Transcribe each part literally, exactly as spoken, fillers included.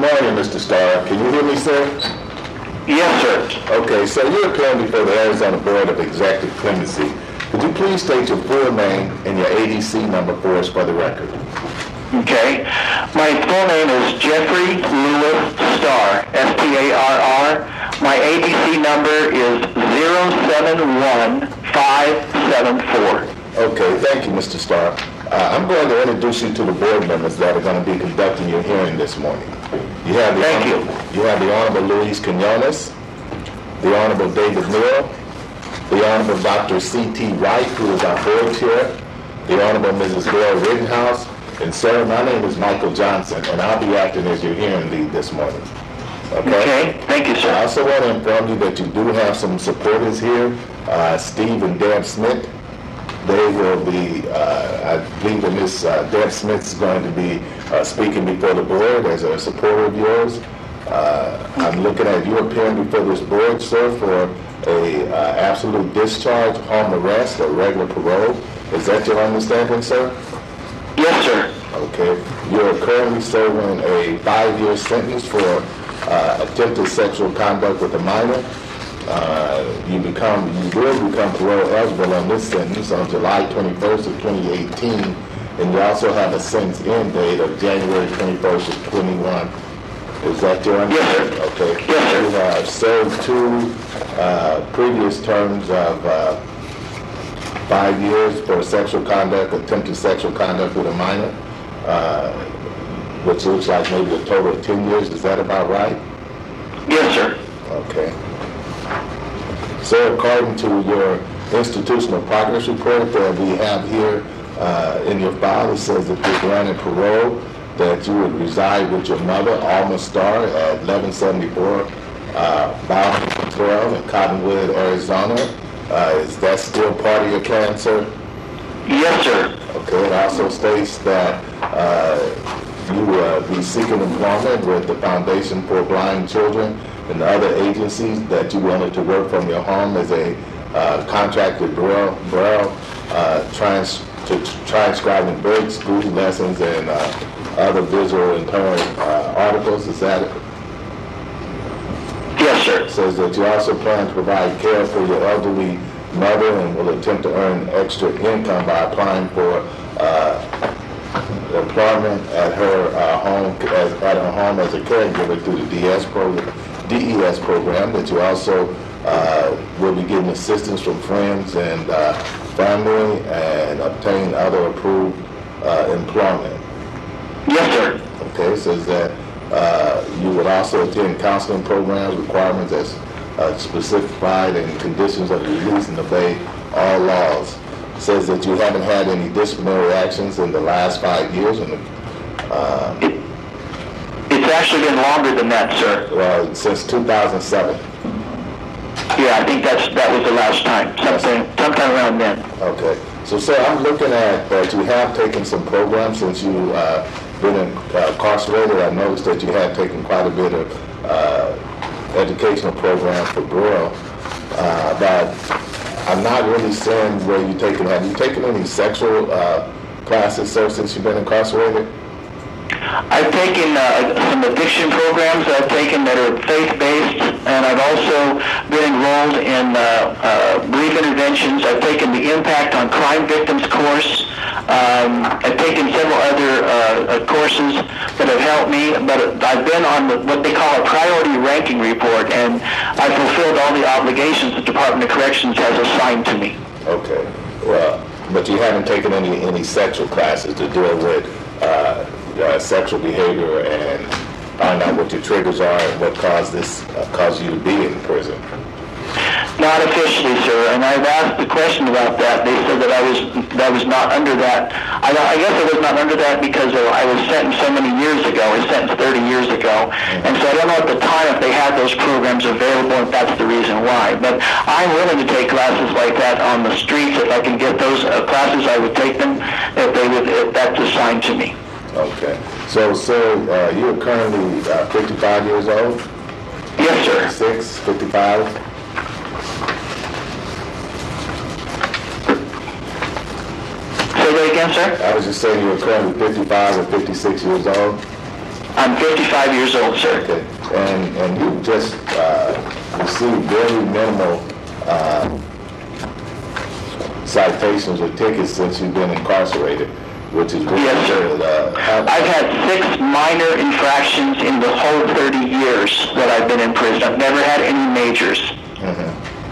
morning, Mister Starr. Can you hear me, sir? Yes, sir. Okay, so you're appearing before the Arizona Board of Executive Clemency. Could you please state your full name and your A D C number for us for the record? Okay. My full name is Jeffrey Lewis Starr, S T A R R. My A D C number is zero seven one five seven four. Okay, thank you, Mister Starr. Uh, I'm going to introduce you to the board members that are going to be conducting your hearing this morning. You have the Thank you. You have the Honorable Luis Quinones, the Honorable David Neal, the Honorable Doctor C T Wright, who is our board chair, the Honorable Missus Gail Rittenhouse, and sir, my name is Michael Johnson, and I'll be acting as your hearing lead this morning. Okay? Okay, thank you, sir. I also want to inform you that you do have some supporters here, uh, Steve and Deb Smith. They will be, uh, I believe that Miz Uh, Deb Smith is going to be uh, speaking before the board as a supporter of yours. Uh, I'm looking at you appearing before this board, sir, for a uh, absolute discharge, home arrest, or regular parole. Is that your understanding, sir? Yes, sir. Okay. You're currently serving a five-year sentence for uh, attempted sexual conduct with a minor. Uh, you become, you will become parole eligible on this sentence on July twenty-first of twenty eighteen, and you also have a sentence end date of January twenty-first of twenty-one. Is that your understanding? Yes, sir. Okay. Yes, sir. You have served two uh, previous terms of uh, five years for sexual conduct, attempted sexual conduct with a minor, uh, which looks like maybe a total of ten years. Is that about right? Yes, sir. Okay. So according to your institutional progress report that we have here uh, in your file, it says that you're granted parole, that you would reside with your mother, Alma Starr, at eleven seventy-four uh, Bound twelve in Cottonwood, Arizona. Uh, is that still part of your plan, sir? Yes, sir. Okay, it also states that uh, you will uh, be seeking employment with the Foundation for Blind Children and other agencies, that you wanted to work from your home as a uh, contracted Braille, Braille uh, trans, to transcribing books, school lessons, and uh, other visual impaired uh, articles. Is that it? Yes, sir. It says that you also plan to provide care for your elderly mother and will attempt to earn extra income by applying for uh, employment at her uh, home as, at her home as a caregiver through the D S program. D E S program, that you also uh, will be getting assistance from friends and uh, family and obtain other approved uh, employment. Yes, sir. Okay, it says that uh, you would also attend counseling programs, requirements as uh, specified in conditions of release and obey all laws. It says that you haven't had any disciplinary actions in the last five years. And uh, It, it's actually been longer than that, sir. well, since two thousand seven. Yeah, I think that's that was the last time, something, sometime around then. Okay. So, sir, I'm looking at that you have taken some programs since you uh, been uh, incarcerated. I noticed that you have taken quite a bit of uh, educational programs for Braille, uh, but I'm not really seeing where you've taken. Have you taken any sexual uh, classes, sir, since you've been incarcerated? I've taken uh, some addiction programs I've taken that are faith-based, and I've also been enrolled in uh, uh, brief interventions. I've taken the Impact on Crime Victims course. Um, I've taken several other uh, uh, courses that have helped me, but I've been on the, what they call a priority ranking report, and I've fulfilled all the obligations the Department of Corrections has assigned to me. Okay. Well, but you haven't taken any, any sexual classes to deal with uh, Uh, sexual behavior and find out what your triggers are and what caused this uh, caused you to be in prison. Not officially, sir. And I've asked the question about that. They said that I was that I was not under that. I, I guess I was not under that because I was sentenced so many years ago. I was sentenced thirty years ago, mm-hmm. and so I don't know at the time if they had those programs available. If that's the reason why. But I'm willing to take classes like that on the streets. If I can get those uh, classes, I would take them. If they would, if that's assigned to me. Okay. So, sir, uh, you're currently uh, fifty-five years old? Yes, sir. fifty-six, fifty-five? Say that again, sir? I was just saying you were currently fifty-five or fifty-six years old? I'm fifty-five years old, sir. Okay. And, and you just uh, received very minimal uh, citations or tickets since you've been incarcerated, which is really Yes, sir. good. Uh, how- I've had six minor infractions in the whole thirty years that I've been in prison. I've never had any majors. Mhm.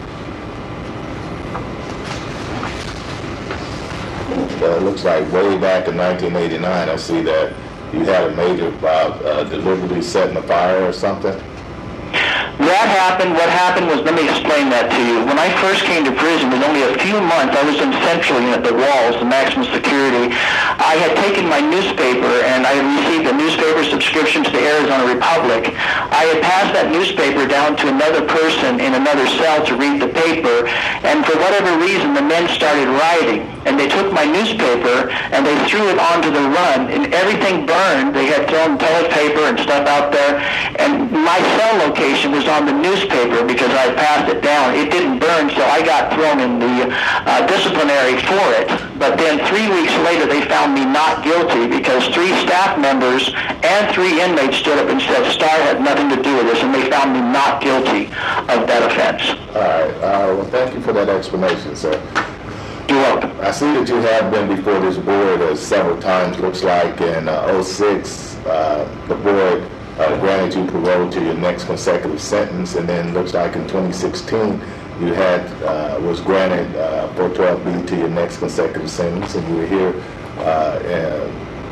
Uh, it looks like way back in nineteen eighty-nine, I see that you had a major about uh, deliberately setting a fire or something. That happened. What happened was, let me explain that to you. When I first came to prison, it was only a few months. I was in Central Unit, the walls, the maximum security. I had taken my newspaper, and I had received a newspaper subscription to the Arizona Republic. I had passed that newspaper down to another person in another cell to read the paper, and for whatever reason, the men started rioting. And they took my newspaper, and they threw it onto the run, and everything burned. They had thrown toilet paper and stuff out there, and my cell location was on the newspaper because I passed it down. It didn't burn, so I got thrown in the uh, disciplinary for it. But then three weeks later, they found me not guilty because three staff members and three inmates stood up and said Starr had nothing to do with this, and they found me not guilty of that offense. All right. Uh, well, thank you for that explanation, sir. You're welcome. I see that you have been before this board uh, several times. Looks like in uh, oh six, uh, the board uh, granted you parole to your next consecutive sentence, and then looks like in twenty sixteen you had uh, was granted uh, four twelve B to your next consecutive sentence, and you were here uh, in,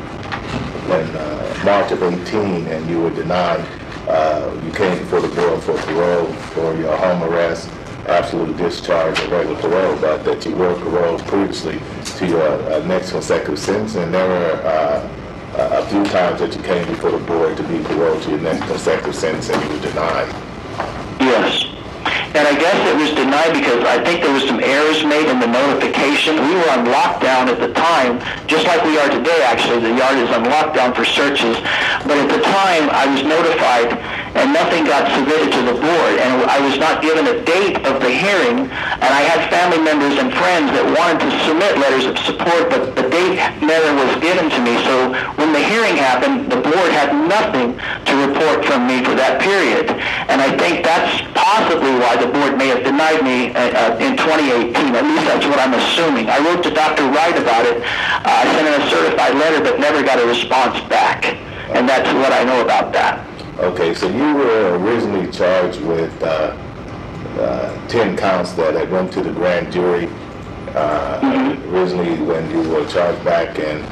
in uh, March of eighteen, and you were denied. Uh, you came before the board for parole for your home arrest, absolute discharge, or regular parole, but that you were paroled previously to your uh, next consecutive sentence, and there were uh, a few times that you came before the board to be paroled to your next consecutive sentence, and you were denied. Yes. And I guess it was denied because I think there was some errors made in the notification. We were on lockdown at the time, just like we are today, actually. The yard is on lockdown for searches. But at the time, I was notified, and nothing got submitted to the board. And I was not given a date of the hearing, and I had family members and friends that wanted to submit letters of support, but the date never was given to me. So when the hearing happened, the board had nothing to report from me for that period. And I think that's possibly why the board may have denied me uh, uh, in twenty eighteen. At least that's what I'm assuming. I wrote to Doctor Wright about it. Uh, I sent in a certified letter, but never got a response back. And that's what I know about that. Okay, so you were originally charged with uh, uh, ten counts that had went to the grand jury uh, mm-hmm. originally when you were charged back in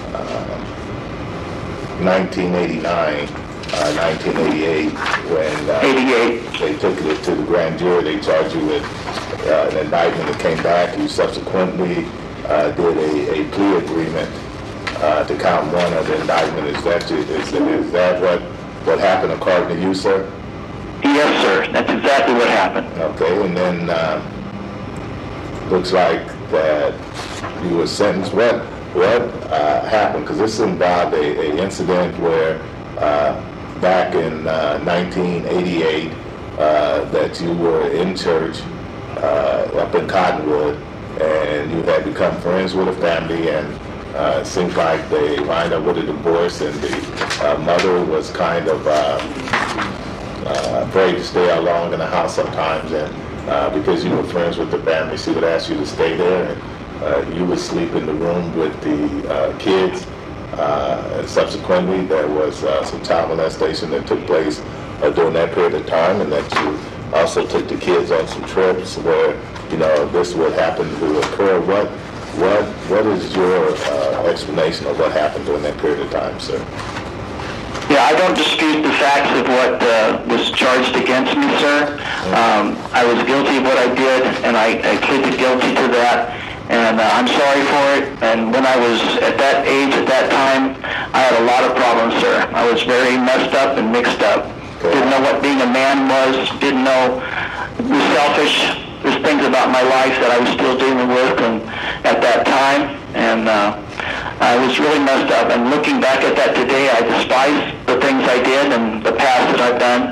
uh, nineteen eighty-nine. Uh, nineteen eighty-eight, when uh, eighty-eight. They took it to the grand jury. They charged you with uh, an indictment that came back. You subsequently uh, did a, a plea agreement uh, to count one of the indictment. Is that is, is that what what happened according to you, sir? Yes, sir. That's exactly what happened. Okay, and then uh, looks like that you were sentenced. What what uh, happened? Because this involved a, a incident where. Uh, back in uh, nineteen eighty-eight, uh, that you were in church uh, up in Cottonwood, and you had become friends with a family, and uh, it seems like they wind up with a divorce, and the uh, mother was kind of uh, uh, afraid to stay out long in the house sometimes, and uh, because you were friends with the family, she would ask you to stay there, and uh, you would sleep in the room with the uh, kids. Uh, and subsequently, there was uh, some child molestation that took place uh, during that period of time, and that you also took the kids on some trips where, you know, this would happen to occur. What, what, what is your uh, explanation of what happened during that period of time, sir? Yeah, I don't dispute the facts of what uh, was charged against me, sir. Um, I was guilty of what I did, and I, I pleaded guilty to that. And uh, I'm sorry for it. And when I was at that age, at that time, I had a lot of problems, sir. I was very messed up and mixed up. Didn't know what being a man was. Didn't know the selfish. There's things about my life that I was still dealing with and at that time. And uh, I was really messed up. And looking back at that today, I despise the things I did and the past that I've done.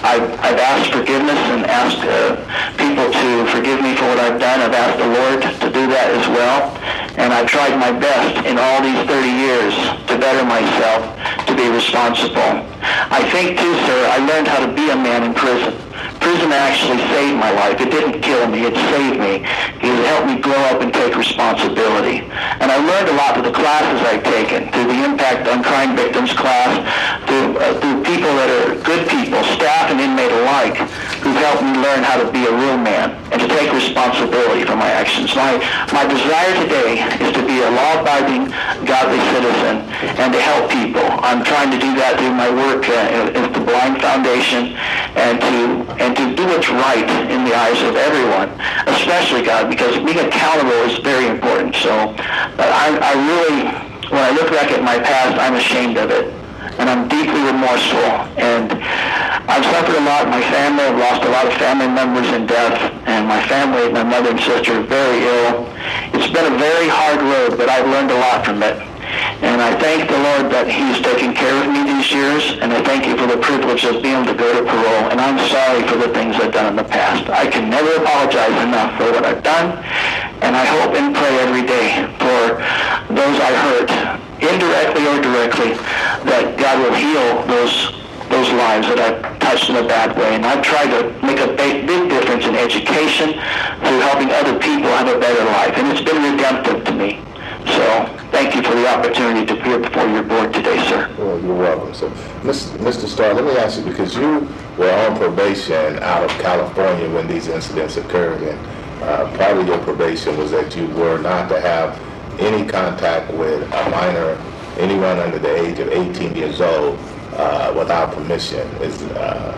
I've, I've asked forgiveness and asked uh, people to forgive me for what I've done. I've asked the Lord to do that as well. And I've tried my best in all these thirty years to better myself, to be responsible. I think too, sir, I learned how to be a man in prison. Prison actually saved my life. It didn't kill me. It saved me. It helped me grow up and take responsibility. And I learned a lot through the classes I've taken, through the Impact on Crime Victims class, through, uh, through people that are good people, staff and inmate alike, who've helped me learn how to be a real man and to take responsibility for my actions. My, my desire today is to be a law-abiding, godly citizen and to help people. I'm trying to do that through my work uh, at the Blind Foundation and to and to do what's right in the eyes of everyone, especially God, because being accountable is very important. So uh, I, I really, when I look back at my past, I'm ashamed of it. And I'm deeply remorseful. And I've suffered a lot. My family, I've lost a lot of family members in death. And my family, my mother and sister are very ill. It's been a very hard road, but I've learned a lot from it. And I thank the Lord that He's taken care of me these years, and I thank you for the privilege of being able to go to parole, and I'm sorry for the things I've done in the past. I can never apologize enough for what I've done, and I hope and pray every day for those I hurt, indirectly or directly, that God will heal those those lives that I've touched in a bad way. And I've tried to make a big, big difference in education through helping other people have a better life, and it's been redemptive to me. So, thank you for the opportunity to appear before your board today, sir. Well, you're welcome, sir. Mister Starr, let me ask you, because you were on probation out of California when these incidents occurred, and uh, part of your probation was that you were not to have any contact with a minor, anyone under the age of eighteen years old, uh, without permission. Is, uh,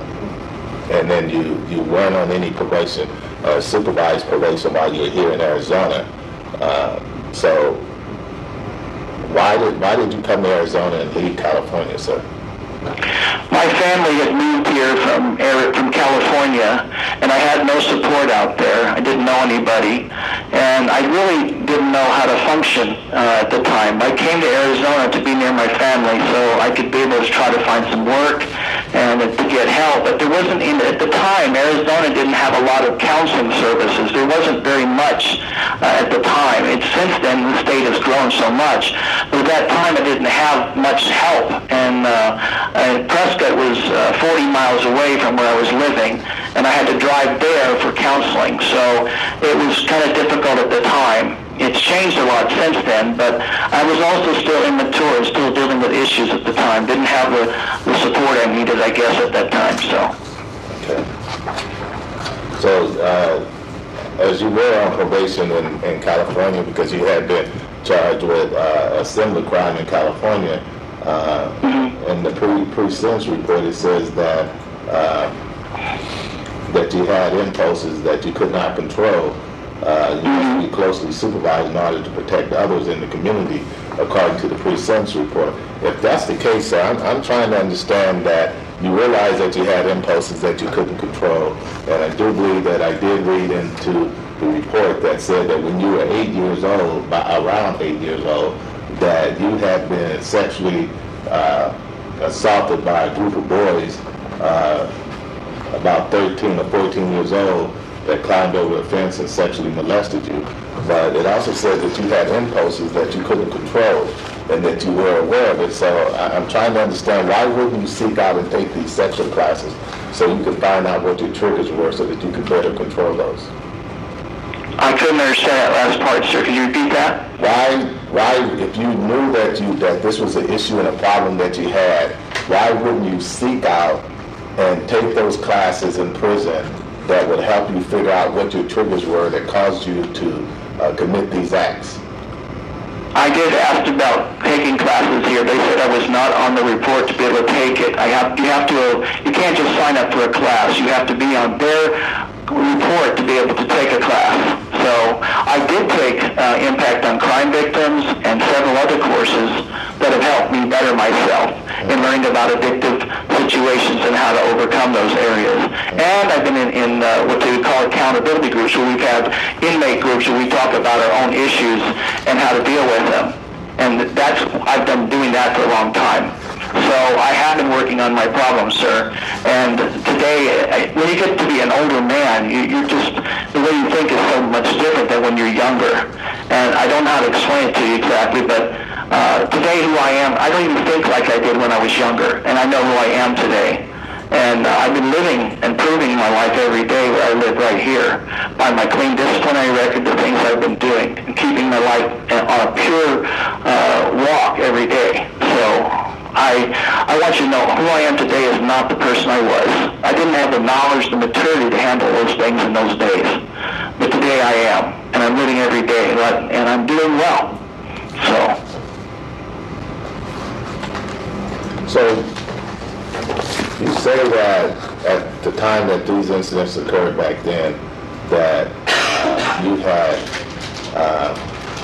and then you, you weren't on any probation, uh, supervised probation while you were here in Arizona. Uh, so, Why did why did you come to Arizona and leave California, sir? My family had moved here from from California, and I had no support out there. I didn't know anybody, and I really didn't know how to function uh, at the time. I came to Arizona to be near my family so I could be able to try to find some work and to get help. But there wasn't, in, at the time, Arizona didn't have a lot of counseling services. There wasn't very much uh, at the time. It's since then the state has grown so much. But at that time, I didn't have much help, and uh, And Prescott was uh, forty miles away from where I was living, and I had to drive there for counseling. So it was kind of difficult at the time. It's changed a lot since then, but I was also still immature and still dealing with issues at the time. Didn't have the, the support I needed, I guess, at that time. So. Okay. So uh, as you were on probation in, in California, because you had been charged with uh, a similar crime in California, Uh, mm-hmm. in the pre, pre-sentence report, it says that uh, that you had impulses that you could not control. Uh, you mm-hmm. must be closely supervised in order to protect others in the community, according to the pre-sentence report. If that's the case, sir, I'm, I'm trying to understand that you realize that you had impulses that you couldn't control. And I do believe that I did read into the report that said that when you were eight years old, by around eight years old, that you had been sexually uh, assaulted by a group of boys, uh, about thirteen or fourteen years old, that climbed over a fence and sexually molested you. But it also said that you had impulses that you couldn't control and that you were aware of it. So I'm trying to understand, why wouldn't you seek out and take these sexual classes so you could find out what your triggers were so that you could better control those? I couldn't understand that last part, sir. Can you repeat that? Why, why, if you knew that you that this was an issue and a problem that you had, why wouldn't you seek out and take those classes in prison that would help you figure out what your triggers were that caused you to uh, commit these acts? I did ask about taking classes here. They said I was not on the report to be able to take it. I have, you have to, you can't just sign up for a class. You have to be on their report to be able to take a class. So I did take uh, Impact on Crime Victims and several other courses that have helped me better myself in learning about addictive situations and how to overcome those areas. And I've been in, in uh, what they would call accountability groups, where we've had inmate groups where we talk about our own issues and how to deal with them. And that's, I've been doing that for a long time. So I have been working on my problem, sir. And today, I, when you get to be an older man, you, you're just, the way you think is so much different than when you're younger. And I don't know how to explain it to you exactly, but uh, today who I am, I don't even think like I did when I was younger. And I know who I am today. And uh, I've been living and proving my life every day where I live right here by my clean disciplinary record, the things I've been doing, and keeping my life on a pure uh, walk every day. So I I want you to know who I am today is not the person I was. I didn't have the knowledge, the maturity to handle those things in those days. But today I am, and I'm living every day, and I'm doing well. So. So, you say that at the time that these incidents occurred back then, that uh, you had uh,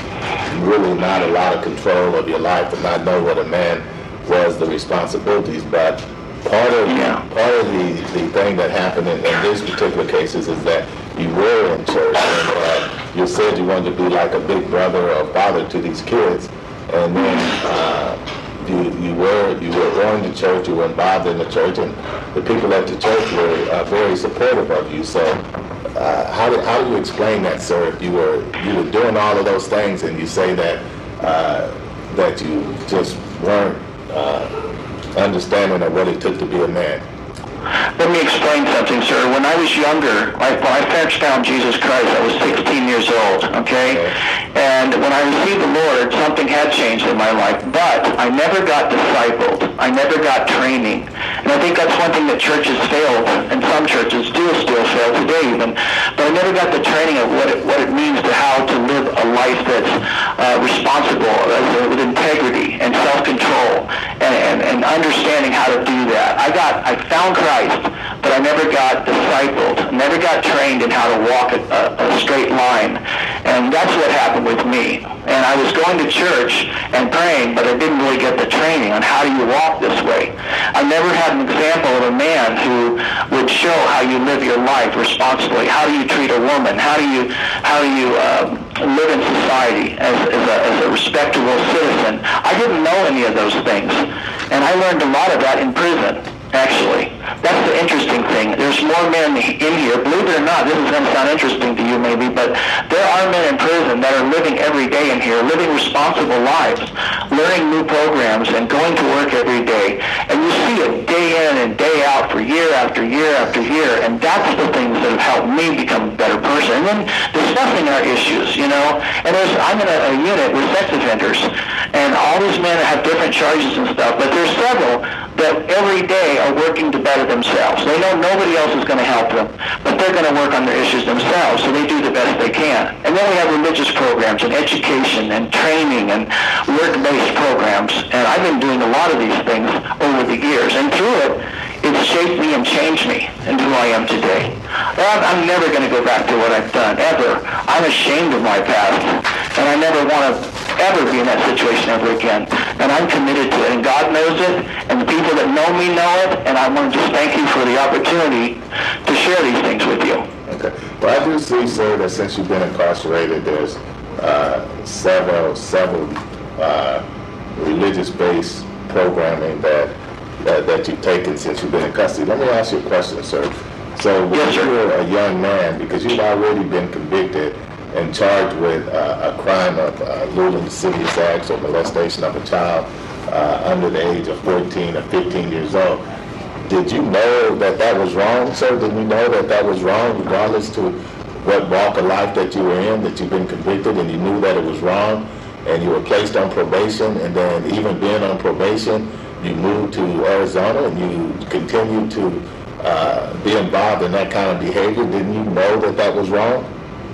really not a lot of control of your life and not know what a man was, the responsibilities. But part of yeah. part of the, the thing that happened in, in these particular cases is that you were in church, and uh, you said you wanted to be like a big brother or father to these kids, and then uh, You, you were you were going to church, you were involved in the church, and the people at the church were uh, very supportive of you. So, uh, how do how do you explain that, sir? If you were you were doing all of those things, and you say that uh, that you just weren't uh, understanding of what it took to be a man. Let me explain something, sir. When I was younger, I, when I first found Jesus Christ, I was sixteen years old, okay? And when I received the Lord, something had changed in my life, but I never got discipled. I never got training. And I think that's one thing that churches failed, and some churches do still fail today even, but I never got the training of what it, what it means to how to live a life that's uh, responsible, uh, with integrity and self-control, and, and, and understanding how to do that. I got, I found Christ, but I never got discipled, never got trained in how to walk a, a, a straight line. And that's what happened with me. And I was going to church and praying, but I didn't really get the training on how do you walk this way. I never had an example of a man who would show how you live your life responsibly. How do you treat a woman? How do you how do you uh, live in society as, as, a, as a respectable citizen? I didn't know any of those things. And I learned a lot of that in prison. Actually, that's the interesting thing. There's more men in here. Believe it or not, this is going to sound interesting to you maybe, but there are men in prison that are living every day in here, living responsible lives, learning new programs, and going to work every day. And you see it day in and day out for year after year after year, and that's the things that have helped me become a better person. And then discussing our issues, you know. And there's, I'm in a, a unit with sex offenders, and all these men have different charges and stuff, but there's several that every day are working to better themselves. They know nobody else is going to help them, but they're going to work on their issues themselves, so they do the best they can. And then we have religious programs and education and training and work-based programs, and I've been doing a lot of these things over the years, and through it, it's shaped me and changed me into who I am today. I'm, I'm never going to go back to what I've done, ever. I'm ashamed of my past, and I never want to ever be in that situation ever again. And I'm committed to it, and God knows it, and the people that know me know it, and I want to just thank you for the opportunity to share these things with you. Okay. Well, I do see, sir, that since you've been incarcerated, there's uh, several, several uh, religious-based programming that Uh, that you've taken since you've been in custody. Let me ask you a question, sir. So when yes, you were a young man, because you've already been convicted and charged with uh, a crime of uh, lewd lascivious acts or molestation of a child uh, under the age of fourteen or fifteen years old, did you know that that was wrong, sir? Did you know that that was wrong, regardless to what walk of life that you were in, that you've been convicted and you knew that it was wrong, and you were placed on probation, and then even being on probation, you moved to Arizona and you continued to uh, be involved in that kind of behavior? Didn't you know that that was wrong?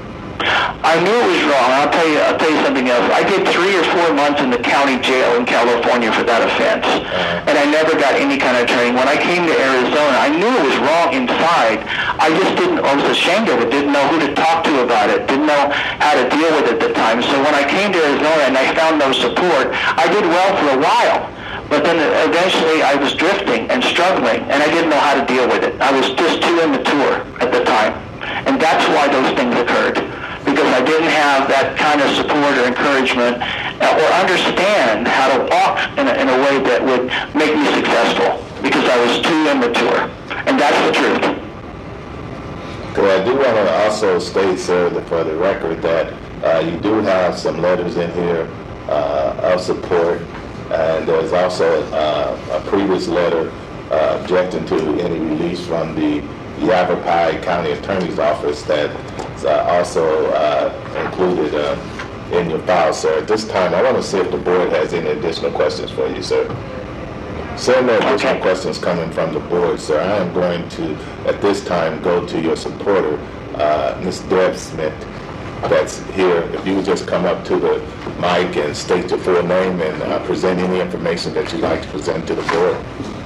I knew it was wrong. I'll tell you. I'll tell you something else. I did three or four months in the county jail in California for that offense, uh-huh. and I never got any kind of training. When I came to Arizona, I knew it was wrong inside. I just didn't. I was ashamed of it. Didn't know who to talk to about it. Didn't know how to deal with it at the time. So when I came to Arizona and I found no support, I did well for a while. But then eventually I was drifting and struggling, and I didn't know how to deal with it. I was just too immature at the time. And that's why those things occurred, because I didn't have that kind of support or encouragement uh, or understand how to walk in a, in a way that would make me successful because I was too immature. And that's the truth. Okay, I do want to also state, sir, that for the record, that uh, you do have some letters in here uh, of support, and there's also uh, a previous letter uh, objecting to any release from the Yavapai County Attorney's Office that's uh, also uh, included uh, in your file, sir. At this time, I want to see if the board has any additional questions for you, sir. Seeing no additional Okay. questions coming from the board, sir, I am going to, at this time, go to your supporter, uh, Miz Deb Smith, that's here. If you would just come up to the mic and state your full name and uh, present any information that you'd like to present to the board.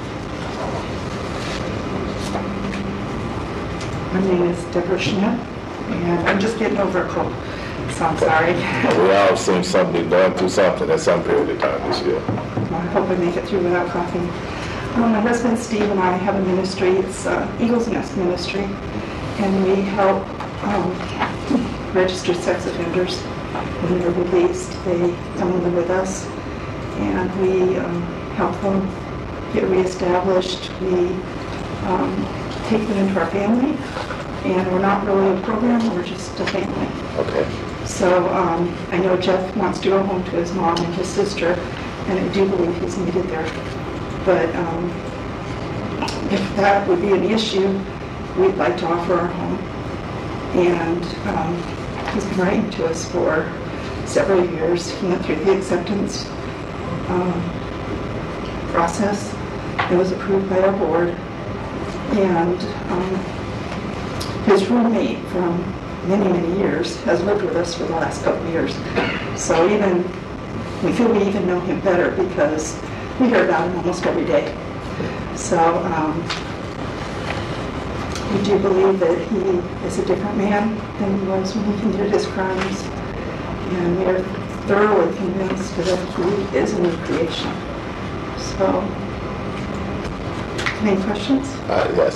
My name is Deborah Schmidt, and I'm just getting over a cold, so I'm sorry. We all seem something, going through something at some period of time this year. I hope I make it through without coughing. Um, my husband Steve and I have a ministry. It's uh, Eagles Nest Ministry, and we help um, registered sex offenders. When they're released, they come and live with us, and we um, help them get reestablished. We um, take them into our family, and we're not really a program, we're just a family. Okay. So um, I know Jeff wants to go home to his mom and his sister, and I do believe he's needed there. But um, if that would be an issue, we'd like to offer our home. And um, he's been writing to us for several years. He went through the acceptance um, process. It was approved by our board. And um, his roommate from many, many years has lived with us for the last couple of years. So even, we feel we even know him better because we hear about him almost every day. So um, we do believe that he is a different man than he was when he committed his crimes. And we are thoroughly convinced that he is a new creation. So, any questions? Uh, yes.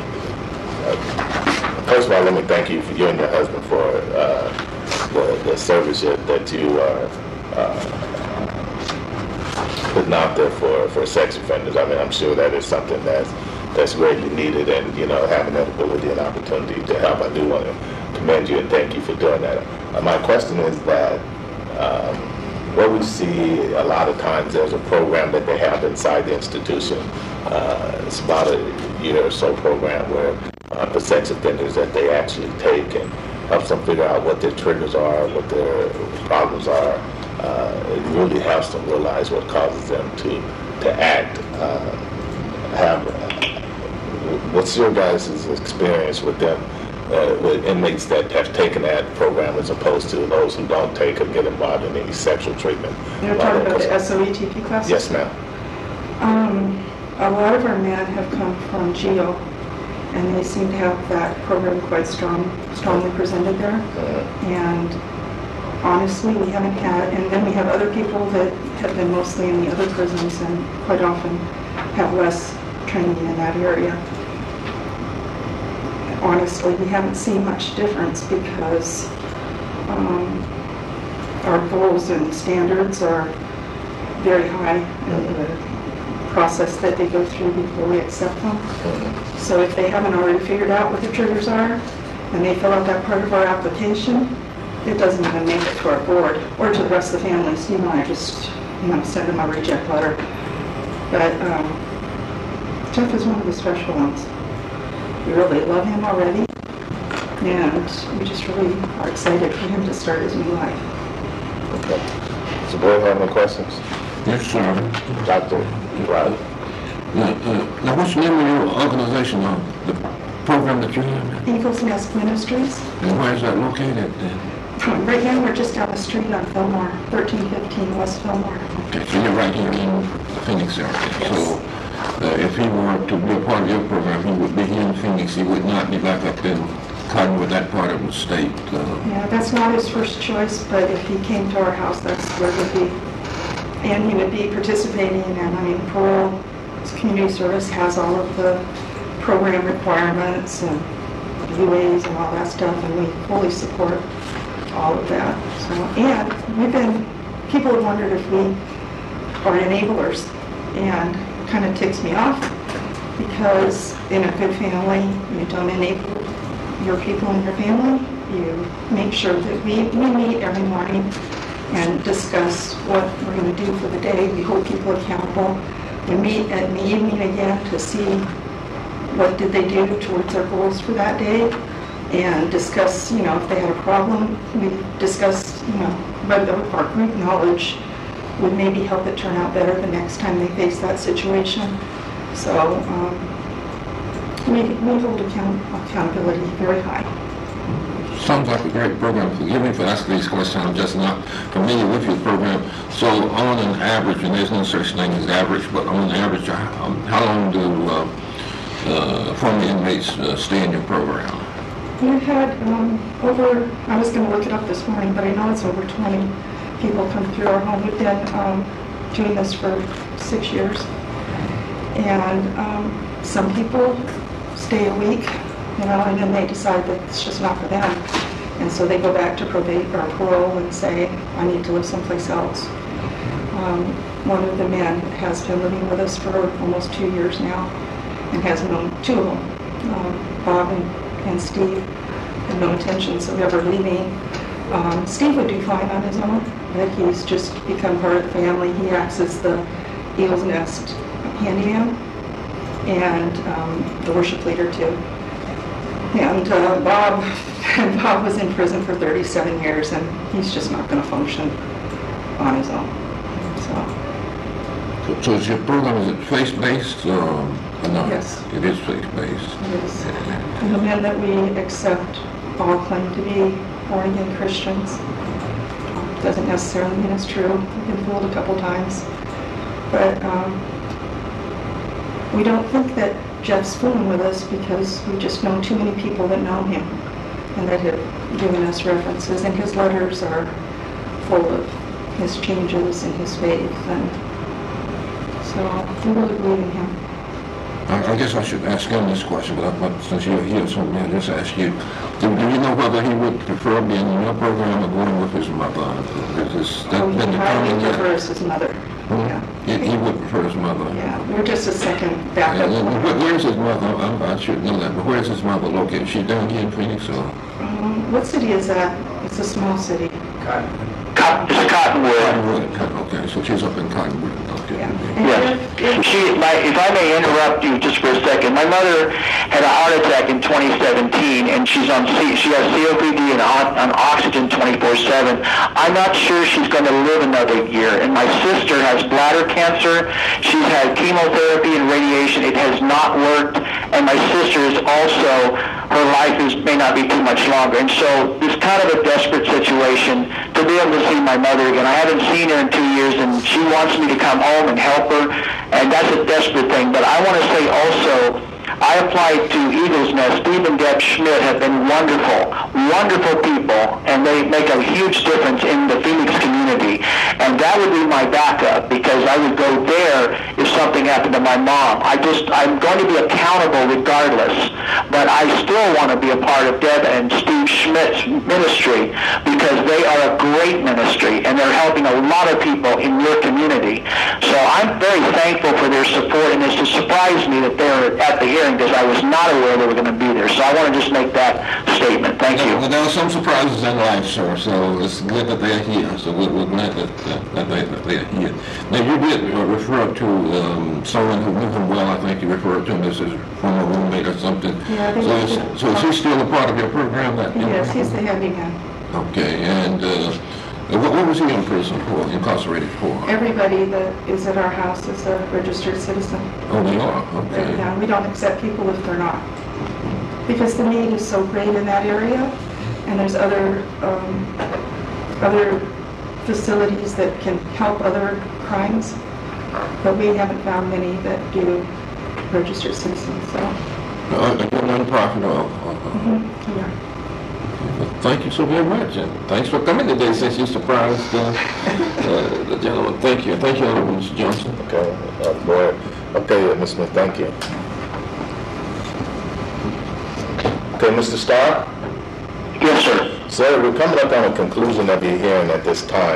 Uh, first of all, let me thank you for you and your husband for uh, the, the service that that you are uh, putting out there for, for sex offenders. I mean, I'm sure that is something that's that's greatly needed, and you know, having that ability and opportunity to help, I do want to commend you and thank you for doing that. Uh, my question is that um, what we see a lot of times, there's a program that they have inside the institution. Uh, it's about a year or so program where uh, for sex offenders that they actually take and helps them figure out what their triggers are, what their problems are. Uh, it really helps them realize what causes them to to act. Uh, have uh, what's your guys' experience with them, uh, with inmates that have taken that program as opposed to those who don't take or get involved in any sexual treatment? You're talking about the S O E T P classes? Yes, ma'am. Um, a lot of our men have come from G O, and they seem to have that program quite strong, strongly presented there. Uh, And honestly, we haven't had, and then we have other people that have been mostly in the other prisons and quite often have less training in that area. Honestly, we haven't seen much difference because um, our goals and standards are very high in the process that they go through before we accept them. So if they haven't already figured out what the triggers are and they fill out that part of our application, it doesn't even make it to our board or to the rest of the family. Steve and I just, you know, send them a reject letter. But um, Jeff is one of the special ones. We really love him already, and we just really are excited for him to start his new life. okay. Does the board have any questions? Yes, sir. Doctor Riley? Now, uh, now, what's the name of your organization, uh, the program that you have? Eagles Nest Ministries. And where is that located then? Um, Right now, we're just down the street on Fillmore, thirteen fifteen West Fillmore. Okay, so you're right here in the Phoenix area. So, uh, if he were to be a part of your program, he would be here in Phoenix. He would not be back up in Cottonwood, that part of the state. Uh, Yeah, that's not his first choice, but if he came to our house, that's where he'd be. And he would be participating in, I mean, parole, community service has all of the program requirements and U As and all that stuff, and we fully support all of that. So, and we've been people have wondered if we are enablers, and it kind of ticks me off, because in a good family, you don't enable your people in your family. You make sure that we, we meet every morning and discuss what we're going to do for the day. We hold people accountable. We meet at the evening again to see what did they do towards their goals for that day, and discuss, you know, if they had a problem. We discuss, you know, whether our group knowledge would maybe help it turn out better the next time they face that situation. So um, we, we hold account, accountability very high. Sounds like a great program. Forgive me for asking these questions. I'm just not familiar with your program. So on an average, and there's no such thing as average, but on average, um, how long do uh, uh, former inmates uh, stay in your program? We've had um, over, I was going to look it up this morning, but I know it's over twenty people come through our home. We've been um, doing this for six years. And um, some people stay a week, you know, and then they decide that it's just not for them. And so they go back to probate or parole and say, I need to live someplace else. Um, one of the men has been living with us for almost two years now and has known two of them, um, Bob and, and Steve, had no intentions of ever leaving. Um, Steve would do fine on his own, but he's just become part of the family. He acts as the Eagle's Nest handyman and um, the worship leader too. And uh, Bob, Bob was in prison for thirty-seven years, and he's just not going to function on his own. So, So, so is your program, is it faith-based or, or not? Yes. It is faith-based. it is. And the men that we accept all claim to be born-again Christians. Doesn't necessarily mean it's true. We've been fooled a couple times. But um, we don't think that Jeff's fooling with us because we just know too many people that know him and that have given us references. And his letters are full of his changes in his faith. And so we really believe in him. I, I guess I should ask him this question, but, I, but since you're here, so I'll just ask you. Do, do you know whether he would prefer being in your program or going with his mother? Is this, that Oh, he been highly determined yet? prefers his mother. Hmm? Yeah. He, he would prefer his mother. Yeah, we're just a second backup. And, and where- where's his mother? I, I should know that, but where's his mother located? Is she down here in Phoenix or? Um, what city is that? It's a small city. Cotton, it's Cottonwood. Cottonwood. Okay, so she's up in Cottonwood. Okay. Yeah. Yes. She, my, if I may interrupt you just for a second, my mother had a heart attack in twenty seventeen, and she's on C, she has C O P D and on, on oxygen twenty-four seven. I'm not sure she's going to live another year. And my sister has bladder cancer. She's had chemotherapy and radiation. It has not worked. And my sister is also, her life is may not be too much longer. And so it's kind of a desperate situation to be able to see my mother again. I haven't seen her in two years, and she wants me to come home and help her, and that's a desperate thing. But I want to say also, I applied to Eagle's Nest. Steve and Deb Schmidt have been wonderful, wonderful people, and they make a huge difference in the Phoenix community. And that would be my backup, because I would go there if something happened to my mom. I just, I'm going to be accountable regardless, but I still want to be a part of Deb and Steve Schmidt's ministry, because they are a great ministry, and they're helping a lot of people in your community. So I'm very thankful for their support, and it's a surprise me that they're at the hearing, because I was not aware they were going to be there. So I want to just make that statement. Thank you. Well, there are some surprises in life, sir, so it's good that they're here. So we're, we're glad that, that, that, they, that they're here. Now, you did uh, refer to um, someone who knew him well. I think you referred to him as his former roommate or something. Yeah, I think so, he is, did. so is he still a part of your program? That, Yes, he's the handyman. Okay, and uh, what, what was he in prison for, incarcerated for? Everybody that is at our house is a registered citizen. Oh, they are? Okay. Yeah, we don't accept people if they're not. Because the need is so great in that area, and there's other, um, other facilities that can help other crimes, but we haven't found many that do registered citizens, so. Uh, you're a non-profit or? or- Mhm, yeah. Well, thank you so very much, and thanks for coming today since you surprised uh, uh, the gentleman. Thank you. Thank you, Mister Johnson. Okay, uh, Boyd. Okay, uh, Miz Smith, thank you. Okay, Mister Starr? Yes, sir. Sir, we're coming up on a conclusion of your hearing at this time.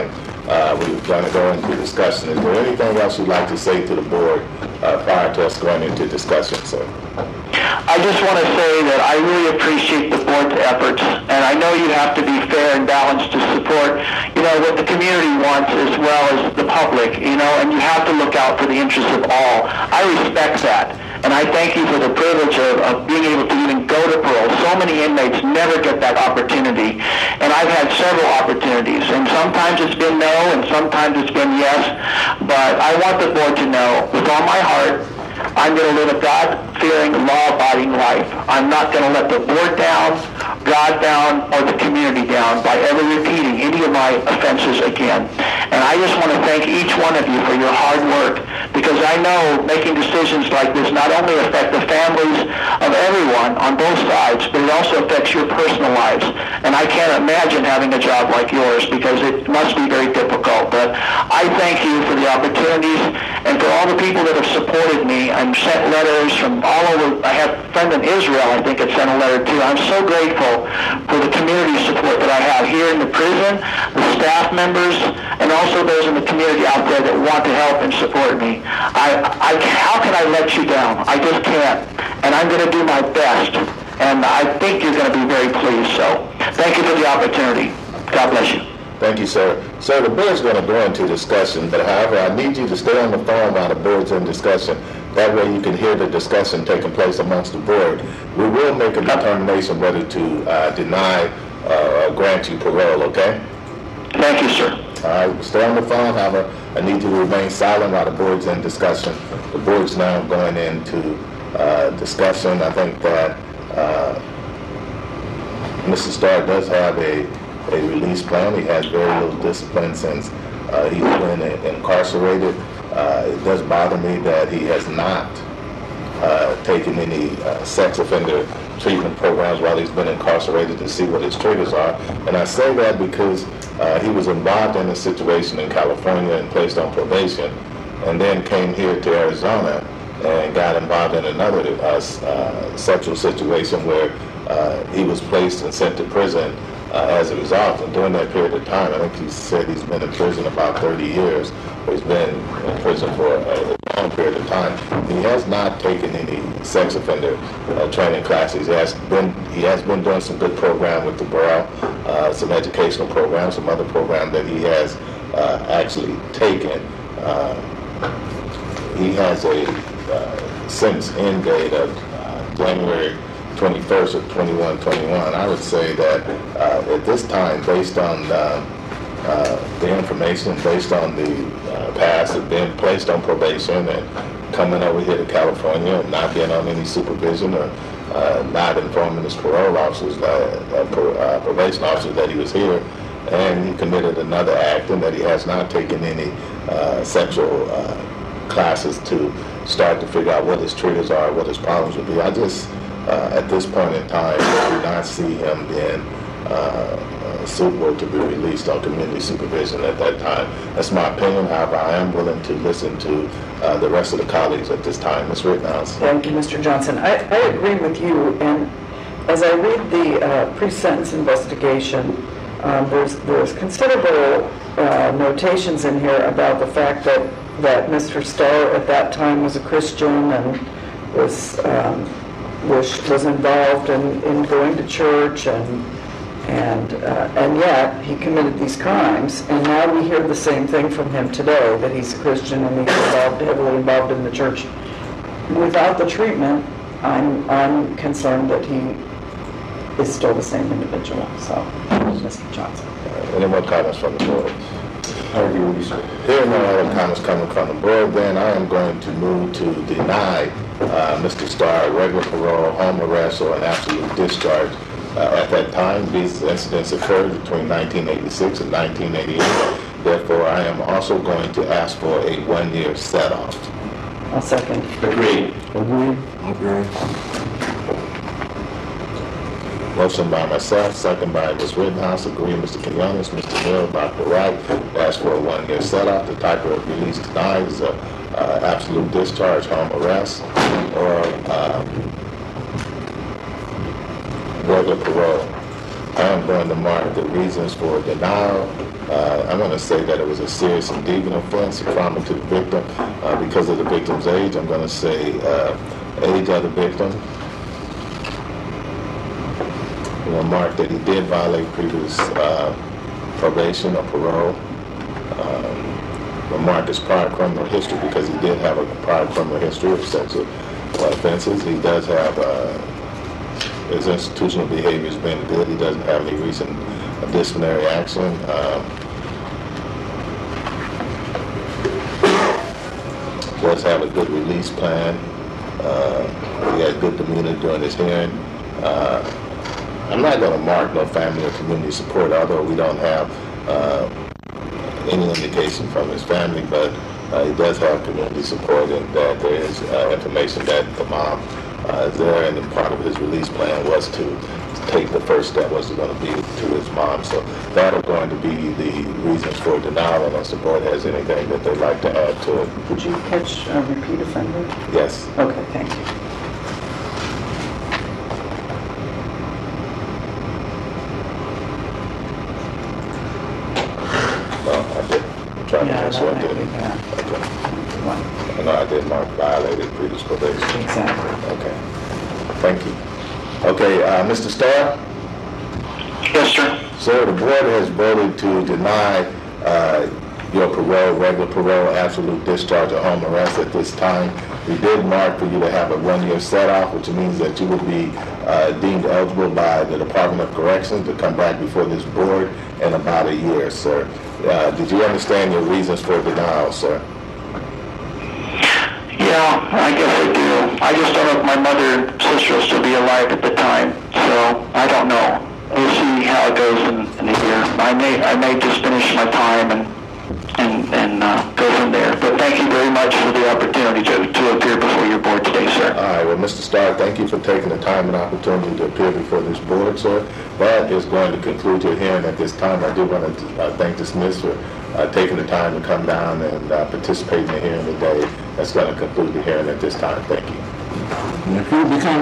Uh, We're going to go into discussion. Is there anything else you'd like to say to the board uh, prior to us going into discussion, sir? I just want to say that I really appreciate the board's efforts, and I know you have to be fair and balanced to support, you know, what the community wants as well as the public, you know, and you have to look out for the interests of all. I respect that, and I thank you for the privilege of, of being able to even go to parole. So many inmates never get that opportunity, and I've had several opportunities, and sometimes it's been no, and sometimes it's been yes, but I want the board to know, with all my heart, I'm going to live a God-fearing, law-abiding life. I'm not going to let the board down, God down, or the community down by ever repeating any of my offenses again. And I just want to thank each one of you for your hard work, because I know making decisions like this not only affect the families of everyone on both sides, but it also affects your personal lives. And I can't imagine having a job like yours, because it must be very difficult. But I thank you for the opportunities and for all the people that have supported me. I'm sent letters from all over. I have a friend in Israel, I think, had sent a letter too. I'm so grateful for the community support that I have here in the prison, the staff members, and also those in the community out there that want to help and support me. I, I, how can I let you down? I just can't. And I'm going to do my best. And I think you're going to be very pleased. So thank you for the opportunity. God bless you. Thank you, sir. Sir, the board's going to go into discussion, but however, I need you to stay on the phone while the board's in discussion. That way you can hear the discussion taking place amongst the board. We will make a determination whether to uh, deny uh, or grant you parole, okay? Thank you, sir. All right, stay on the phone. However, I need you to remain silent while the board's in discussion. The board's now going into uh, discussion. I think that uh, Mister Starr does have a a release plan. He has very little discipline since uh, he's been incarcerated. Uh, it does bother me that he has not uh, taken any uh, sex offender treatment programs while he's been incarcerated to see what his triggers are. And I say that because uh, he was involved in a situation in California and placed on probation, and then came here to Arizona and got involved in another uh, uh, sexual situation where uh, he was placed and sent to prison Uh, as a result. And during that period of time, I think he said he's been in prison about thirty years, or he's been in prison for a long period of time. He has not taken any sex offender uh, training classes. He has been he has been doing some good program with the borough, uh, some educational programs, some other program that he has uh, actually taken. Uh, he has a uh, sentence end date of uh, January twenty-first of twenty-one twenty-one. I would say that uh, at this time, based on uh, uh, the information, based on the uh, past of being placed on probation and coming over here to California and not being on any supervision or uh, not informing his parole officers, uh, uh, pro, uh, probation officers that he was here, and he committed another act, and that he has not taken any uh, sexual uh, classes to start to figure out what his triggers are, what his problems would be. I just Uh, at this point in time, I do not see him being uh, uh, suitable to be released on community supervision at that time. That's my opinion. However, I am willing to listen to uh, the rest of the colleagues at this time. Miz Rittenhouse. Thank you, Mister Johnson. I, I agree with you, and as I read the uh, pre-sentence investigation, um, there's there's considerable uh, notations in here about the fact that, that Mister Starr at that time was a Christian and was um, was was involved in, in going to church, and and uh, and yet he committed these crimes, and now we hear the same thing from him today, that he's a Christian and he's involved, heavily involved in the church. Without the treatment, I'm I'm concerned that he is still the same individual. So, Mister Johnson. Uh, any more comments from the board? I agree with you, sir. Hearing no other comments coming from the board, then I am going to move to deny uh, Mister Starr regular parole, home arrest, or an absolute discharge. Uh, at that time, these incidents occurred between nineteen eighty-six and nineteen eighty-eight. Therefore, I am also going to ask for a one-year set-off. I'll second. Agreed. Agreed. Agreed. Motion by myself, second by Miz Rittenhouse, agree Mister Quinones, Mister Hill, Doctor Wright, ask for a one-year set-off. The type of release denied is a uh, absolute discharge, home arrest, or um, regular parole. I am going to mark the reasons for denial. Uh, I'm going to say that it was a serious and deviant offense, a trauma to the victim. Uh, because of the victim's age, I'm going to say uh, age of the victim. I'm going to mark that he did violate previous uh, probation or parole. Um, we'll mark his prior criminal history because he did have a prior criminal history of sexual offenses. He does have, uh, his institutional behavior has been good. He doesn't have any recent disciplinary action. Um, does have a good release plan. Uh, he had good demeanor during his hearing. Uh, I'm not going to mark no family or community support, although we don't have uh, any indication from his family, but uh, he does have community support, and that there is uh, information that the mom uh, is there, and then part of his release plan was to take the first step was going to be to his mom. So that are going to be the reasons for denial, unless the board has anything that they'd like to add to it. Would you catch a repeat offender? Yes. Okay, thank you. No, I did. I'm trying to Yeah, make sure I that might did. be bad. Okay. One. No, I did mark violated previous probation. Exactly. Okay. Thank you. Okay, uh, Mister Starr? Yes, sir. Sir, the board has voted to deny uh, your parole, regular parole, absolute discharge, or home arrest at this time. We did mark for you to have a one-year set-off, which means that you will be uh, deemed eligible by the Department of Corrections to come back before this board in about a year, sir. Uh, did you understand your reasons for denial, sir? Yeah, I guess I do. I just don't know if my mother and sister will still be alive at the time, so I don't know. We'll see how it goes in, in a year. I may, I may just finish my time and and and uh, go from there. But thank you very much for the opportunity to, to appear before your board today, sir. All right, well, Mister Starr, thank you for taking the time and opportunity to appear before this board, sir. That is going to conclude your hearing at this time. I do want to uh, thank the Smiths for uh, taking the time to come down and uh, participate in the hearing today. That's going to conclude the hearing at this time. Thank you. And if you become